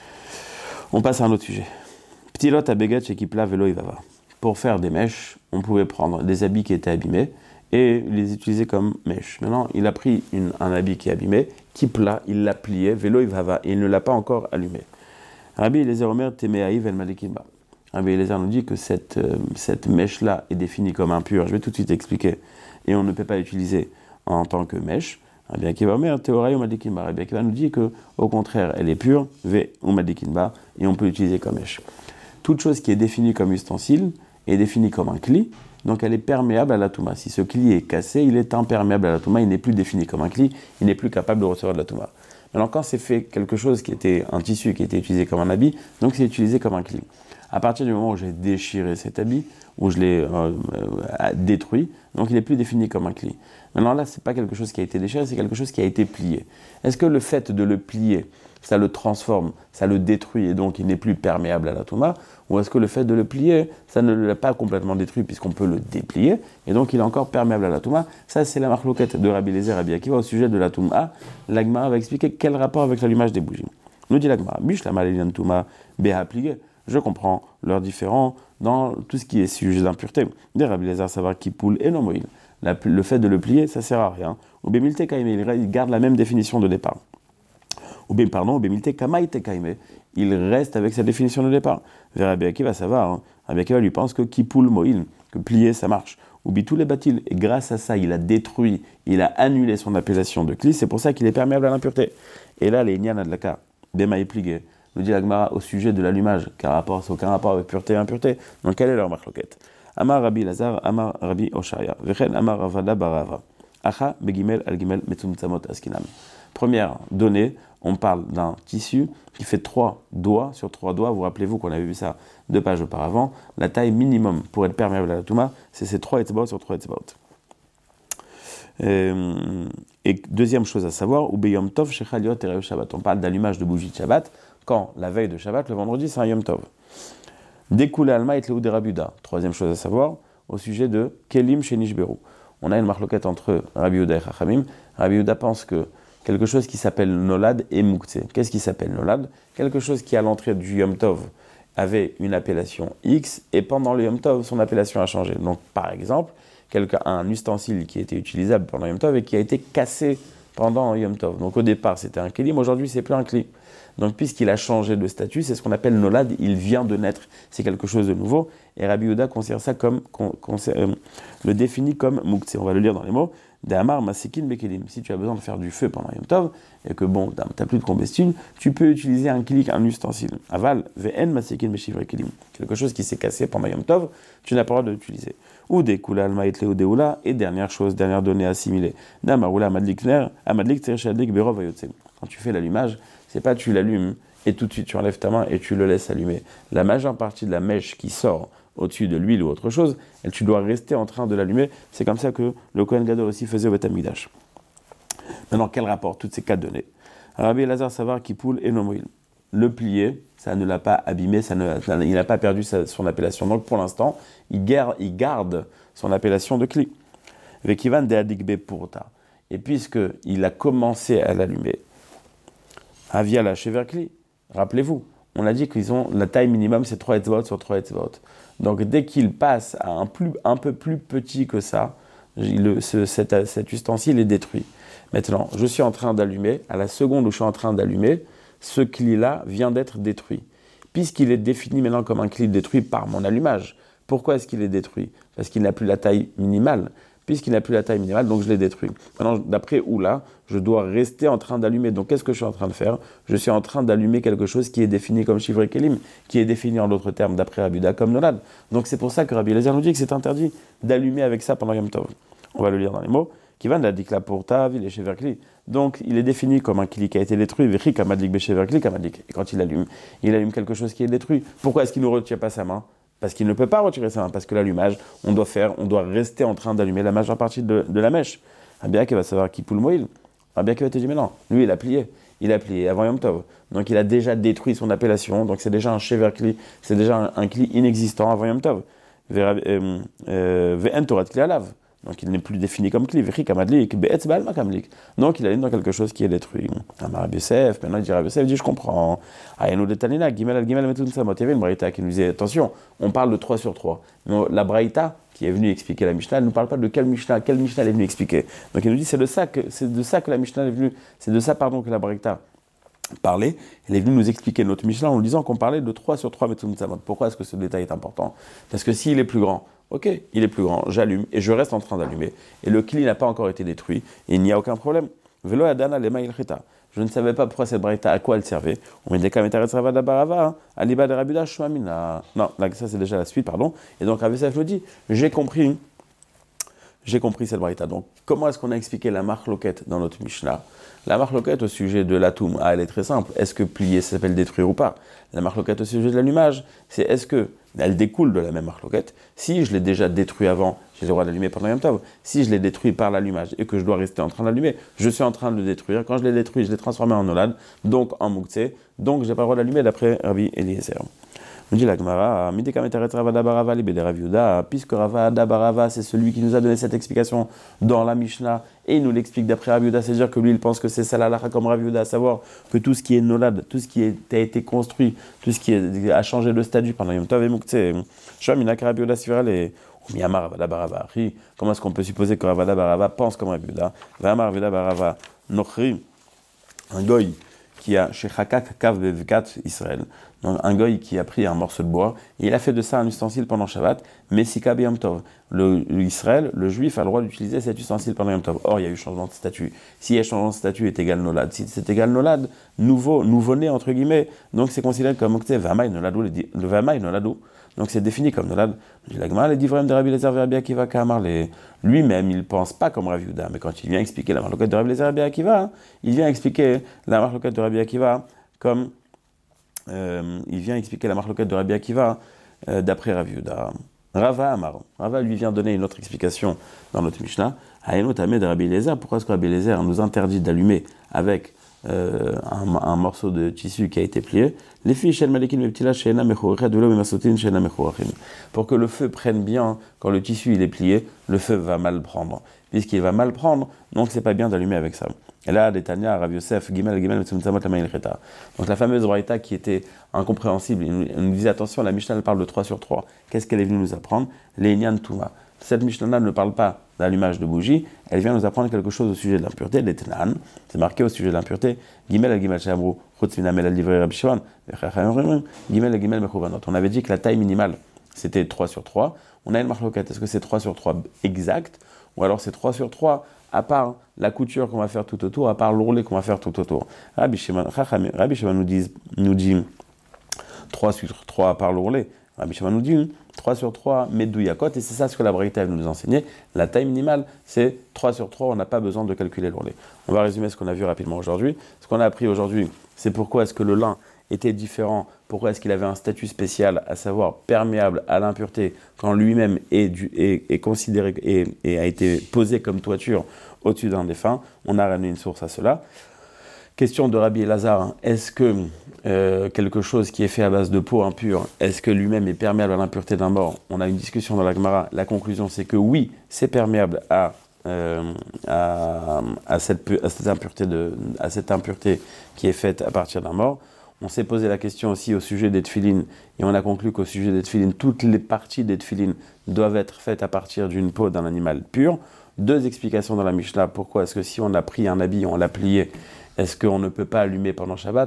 On passe à un autre sujet. Ptilot abegat shekipla velo ivava. Pour faire des mèches, on pouvait prendre des habits qui étaient abîmés et les utiliser comme mèches. Maintenant, il a pris une, un habit qui est abîmé, kipla, il l'a plié, velo ivava, et il ne l'a pas encore allumé. Rabbi Eliezer Omer temeaïv el madekimba. Rabbi Eliezer nous dit que cette, euh, cette mèche-là est définie comme impure. Je vais tout de suite expliquer. Et on ne peut pas l'utiliser en tant que mèche. Rabbi Akiva Omer teoraï ou madekimba. Rabbi Akiva nous dit que, au contraire, elle est pure, ve ou madekimba, et on peut l'utiliser comme mèche. Toute chose qui est définie comme ustensile est définie comme un cli, donc elle est perméable à la touma. Si ce cli est cassé, il est imperméable à la touma, il n'est plus défini comme un cli, il n'est plus capable de recevoir de la touma. Maintenant, quand c'est fait quelque chose qui était un tissu qui était utilisé comme un habit, donc c'est utilisé comme un cli. À partir du moment où j'ai déchiré cet habit, où je l'ai euh, euh, détruit, donc il n'est plus défini comme un cli. Maintenant là, c'est pas quelque chose qui a été déchiré, c'est quelque chose qui a été plié. Est-ce que le fait de le plier, ça le transforme, ça le détruit et donc il n'est plus perméable à la touma, ou est-ce que le fait de le plier, ça ne l'a pas complètement détruit puisqu'on peut le déplier et donc il est encore perméable à la touma? Ça c'est la marloquette de Rabbi Eliezer et Rabbi Akiva au sujet de la touma. La Gemara va expliquer quel rapport avec l'allumage des bougies. Nous dit la Gemara, bish la malelian touma beha plié. Je comprends leurs différents dans tout ce qui est sujet d'impureté. Des Rabbi Eliezer savoir qui poule et non moïl. Le fait de le plier, ça sert à rien. Ou bemilte kaime, il garde la même définition de départ. Ou bien, pardon, ou bemilte kamaite kaime, il reste avec sa définition de départ. Vers Rabbi Akiva, ça va. Hein. Rabbi Akiva lui pense que qui poule moïl, que plier, ça marche. Ou bien tous les bâtis, et grâce à ça, il a détruit, il a annulé son appellation de cli, c'est pour ça qu'il est perméable à l'impureté. Et là, les Nyan Adlaka, Bema et Pligé, nous dit la Gemara au sujet de l'allumage, car rapport, c'est aucun rapport avec pureté et impureté. Donc, quelle est leur marloquette? Amar Rabbi Lazar, Amar Rabbi Oshaya, Vechen Amar Avada Barava, Acha Begimel Al-Gimel Metzumtzamot Askinam. Première donnée, on parle d'un tissu qui fait trois doigts sur trois doigts. Vous rappelez-vous qu'on avait vu ça deux pages auparavant. La taille minimum pour être perméable à la touma, c'est ces trois etzbaot sur trois etzbaot. Euh, et deuxième chose à savoir, Ube Yom Tov Shecha Liot Erev Shabbat. On parle d'allumage de bougie de Shabbat quand la veille de Shabbat, le vendredi, c'est un Yom Tov. Découle Alma et Leou de Rabiuda. Troisième chose à savoir, au sujet de Kelim chez Nishberu. On a une marloquette entre Rabbi Yehuda et Chachamim. Rabbi Yehuda pense que quelque chose qui s'appelle Nolad et Mouktsé. Qu'est-ce qui s'appelle Nolad? Quelque chose qui, à l'entrée du Yom Tov, avait une appellation X, et pendant le Yom Tov, son appellation a changé. Donc, par exemple, quelque, un ustensile qui était utilisable pendant Yom Tov et qui a été cassé pendant Yom Tov. Donc, au départ, c'était un kelim, aujourd'hui, c'est plus un kli. Donc, puisqu'il a changé de statut, c'est ce qu'on appelle Nolad, il vient de naître. C'est quelque chose de nouveau. Et Rabbi Yehuda considère ça comme, con, con, euh, le définit comme Mouktsé. On va le lire dans les mots. D'Amar Masikin Bekelim. Si tu as besoin de faire du feu pendant Yom Tov, et que bon, tu n'as plus de combustible, tu peux utiliser un kli, un ustensile. Aval, V'en Masikin Beshivre Kelim. Quelque chose qui s'est cassé pendant Yom Tov, tu n'as pas le droit de l'utiliser. Ou des Kula Alma et Leodeoula. Et dernière chose, dernière donnée assimilée. D'Amaroula Amadlikner, Amadlik Tereshadlik Berov Ayotsem. Quand tu fais l'allumage, c'est pas tu l'allumes et tout de suite tu enlèves ta main et tu le laisses allumer. La majeure partie de la mèche qui sort au-dessus de l'huile ou autre chose, et tu dois rester en train de l'allumer. C'est comme ça que le Kohen Gadol aussi faisait au Beth Amikdash. Maintenant, quel rapport toutes ces quatre données? Rabbi Elazar savoir qui poule et nomoïl. Le plier, ça ne l'a pas abîmé, ça ne, ça, il n'a pas perdu sa, son appellation. Donc pour l'instant, il garde, il garde son appellation de kli. Vekivan de adigbe purta. Et puisqu'il a commencé à l'allumer, avia la cheverkli, rappelez-vous, on a dit qu'ils ont la taille minimum, c'est trois etzbaot sur trois etzbaot. Donc dès qu'il passe à un, plus, un peu plus petit que ça, le, ce, cet, cet ustensile est détruit. Maintenant, je suis en train d'allumer, à la seconde où je suis en train d'allumer, ce cli-là vient d'être détruit. puisqu'il est défini maintenant comme un cli détruit par mon allumage. Pourquoi est-ce qu'il est détruit? Parce qu'il n'a plus la taille minimale. Puisqu'il n'a plus la taille minimale, donc je l'ai détruit. Maintenant, d'après Oula, je dois rester en train d'allumer. Donc, qu'est-ce que je suis en train de faire? Je suis en train d'allumer quelque chose qui est défini comme Shivre Kelim, qui est défini en d'autres termes, d'après Rabbi Yehuda, comme Nolad. Donc, c'est pour ça que Rabbi Eliezer nous dit que c'est interdit d'allumer avec ça pendant Yom Tov. On va le lire dans les mots. Kivan la dikla pour tav, il est Shever Kli. Donc, il est défini comme un kli qui a été détruit. Vechi kamadlik beshever Kli kamadlik. Et quand il allume, il allume quelque chose qui est détruit. Pourquoi est-ce qu'il ne retient pas sa main? Parce qu'il ne peut pas retirer sa main, parce que l'allumage, on doit faire, on doit rester en train d'allumer la majeure partie de, de la mèche. Rabbi Akiva va savoir qui poule moïl. Rabbi Akiva va te dire, mais non, lui il a plié, il a plié avant Yom Tov. Donc il a déjà détruit son appellation, donc c'est déjà un shever kli, c'est déjà un, un kli inexistant avant Yom Tov. Ve'en torat kli alav. Donc il n'est plus défini comme kli, vechi kamadlik, be'etz ba'alma kamlik. Donc il allume dans quelque chose qui est détruit. Amar Rabbi Yosef, maintenant il dit Rabbi Yosef, il dit je comprends. Ayanu de Tanina, gimel al gimel metun samot. Il y avait une braïta qui nous disait attention, on parle de trois sur trois. Mais la braïta qui est venue expliquer la Mishnah, elle ne nous parle pas de quelle Mishnah, quelle Mishnah elle est venue expliquer. Donc il nous dit c'est de ça que c'est de ça que la Mishnah est venue, c'est de ça pardon que la braïta parlait. Elle est venue nous expliquer notre Mishnah en nous disant qu'on parlait de trois sur trois metun samot. Pourquoi est-ce que ce détail est important? Parce que s'il est plus grand, ok, il est plus grand, j'allume et je reste en train d'allumer. Et le kli n'a pas encore été détruit, et il n'y a aucun problème. Velo adana lema ilchita. Je ne savais pas pourquoi cette braïta, à quoi elle servait. On met des kametaretz ravada barava, aliba de rabuda shmamina. Non, là, ça c'est déjà la suite, pardon. Et donc Rav Yosef nous dit, j'ai compris, j'ai compris cette braïta. Donc, comment est-ce qu'on a expliqué la marloquette dans notre Mishnah? La marloquette au sujet de l'atoum, ah, elle est très simple. Est-ce que plier, ça s'appelle détruire ou pas? La marloquette au sujet de l'allumage, c'est est-ce que elle découle de la même marloquette. Si je l'ai déjà détruit avant, j'ai le droit d'allumer pendant Yom Tov. Si je l'ai détruit par l'allumage et que je dois rester en train d'allumer, je suis en train de le détruire. Quand je l'ai détruit, je l'ai transformé en Nolad, donc en Mouktsé, donc je n'ai pas le droit d'allumer d'après Rabbi Eliezer. Nous dit la Gemara, puisque Ravada Barava, c'est celui qui nous a donné cette explication dans la Mishnah, et il nous l'explique d'après Rav Yehuda, c'est-à-dire que lui, il pense que c'est ça la halakha comme Rav Yehuda, à savoir que tout ce qui est nolad, tout ce qui a été construit, tout ce qui a changé de statut pendant Yom Tov et Mouktsé, Shaminak Rav Yehuda Sivrale et Miyamar Ravada Barava. Comment est-ce qu'on peut supposer que Ravada Barava pense comme Rav Yehuda? Vamar Ravada Barava Nochri, un goy qui a chez Chakak Kav Bevkat Israël. Donc un goy qui a pris un morceau de bois, et il a fait de ça un ustensile pendant Shabbat, Messika B'Yom Tov. Le, Israël, le juif, a le droit d'utiliser cet ustensile pendant Yom Tov. Or, il y a eu changement de statut. Si il y a changement de statut, est égal Nolad. Si c'est égal Nolad, nouveau, nouveau-né, entre guillemets, donc c'est considéré comme Mouktsé, Vamaï Noladou, le Vamaï Noladou. Donc c'est défini comme Nolad. Les divrem de Rabbi Eliezer Rabbi Akiva Kamar, lui-même, il ne pense pas comme Rav Yehuda, mais quand il vient expliquer la marloquette de Rabbi Eliezer Rabbi Akiva, hein, il vient expliquer la marloquette de Rabbi Akiva comme Euh, il vient expliquer la marloquette de Rabbi Akiva euh, d'après Rav Yehuda. Rava Amar. Rava lui vient donner une autre explication dans notre Mishnah. Aïno Tamé de Rabbi Eliezer. Pourquoi est-ce que Rabbi Eliezer nous interdit d'allumer avec euh, un, un morceau de tissu qui a été plié? Les filles Shen Malikin Meptila Shena Mechouachet Velo Memasotin Shena Mechouachin. Pour que le feu prenne bien, quand le tissu il est plié, le feu va mal prendre. Puisqu'il va mal prendre, donc c'est pas bien d'allumer avec ça. Et là, Détania, Rav Yosef, Gimel, Gimel, Metzumtzamot, la Maïlcheta. Donc la fameuse braïta qui était incompréhensible, il nous, il nous disait attention, la Mishnah elle parle de trois sur trois. Qu'est-ce qu'elle est venue nous apprendre? Les Inyan Touma. Cette Mishnah ne parle pas d'allumage de bougie, elle vient nous apprendre quelque chose au sujet de l'impureté, les Tenan. C'est marqué au sujet de l'impureté. Gimel, Gimel, Shamrou, Chutz Minamel, al livré Rabbi Shimon, Gimel, Gimel, Mechouvanot. On avait dit que la taille minimale, c'était trois sur trois. On a une marloquette, est-ce que c'est trois sur trois exact? Ou alors c'est trois sur trois à part la couture qu'on va faire tout autour, à part l'ourlet qu'on va faire tout autour. Rabbi Shimon, Rabbi Shimon nous dit, nous dit trois sur trois à part l'ourlet. Rabbi Shimon nous dit trois sur trois medouyakot, et c'est ça ce que la braïta nous enseignait. La taille minimale, c'est trois sur trois, on n'a pas besoin de calculer l'ourlet. On va résumer ce qu'on a vu rapidement aujourd'hui. Ce qu'on a appris aujourd'hui, c'est pourquoi est-ce que le lin était différent, pourquoi est-ce qu'il avait un statut spécial, à savoir perméable à l'impureté, quand lui-même est, du, est, est considéré et, et a été posé comme toiture au-dessus d'un défunt. On a ramené une source à cela. Question de Rabbi Elazar, est-ce que euh, quelque chose qui est fait à base de peau impure, est-ce que lui-même est perméable à l'impureté d'un mort? On a une discussion dans la Gemara. La conclusion, c'est que oui, c'est perméable à, euh, à, à, cette, à, cette impureté de, à cette impureté qui est faite à partir d'un mort. On s'est posé la question aussi au sujet des tefilines, et on a conclu qu'au sujet des tefilines, toutes les parties des tefilines doivent être faites à partir d'une peau d'un animal pur. Deux explications dans la Mishnah. Pourquoi est-ce que si on a pris un habit, on l'a plié, est-ce qu'on ne peut pas allumer pendant Shabbat?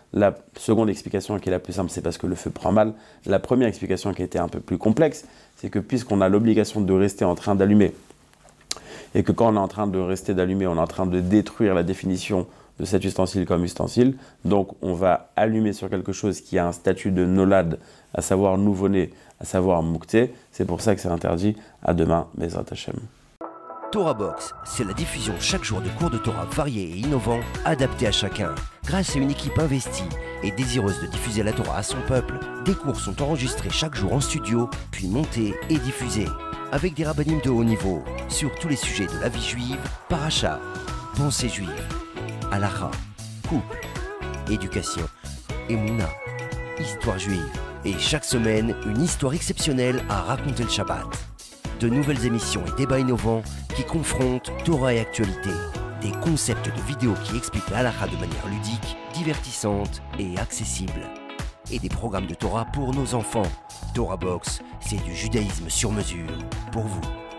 La seconde explication qui est la plus simple, c'est parce que le feu prend mal. La première explication qui a été un peu plus complexe, c'est que puisqu'on a l'obligation de rester en train d'allumer, et que quand on est en train de rester d'allumer, on est en train de détruire la définition de cet ustensile comme ustensile, donc on va allumer sur quelque chose qui a un statut de nolad, à savoir nouveau-né, à savoir moukté. C'est pour ça que c'est interdit. À demain, Bezrat Hashem. Torah Box, c'est la diffusion chaque jour de cours de Torah variés et innovants, adaptés à chacun. Grâce à une équipe investie et désireuse de diffuser la Torah à son peuple, des cours sont enregistrés chaque jour en studio, puis montés et diffusés. Avec des rabbinim de haut niveau, sur tous les sujets de la vie juive, paracha, pensée juive, halakha, couple, éducation, émouna, histoire juive. Et chaque semaine, une histoire exceptionnelle à raconter le Shabbat. De nouvelles émissions et débats innovants qui confrontent Torah et actualité. Des concepts de vidéos qui expliquent la halakha de manière ludique, divertissante et accessible. Et des programmes de Torah pour nos enfants. Torah Box, c'est du judaïsme sur mesure pour vous.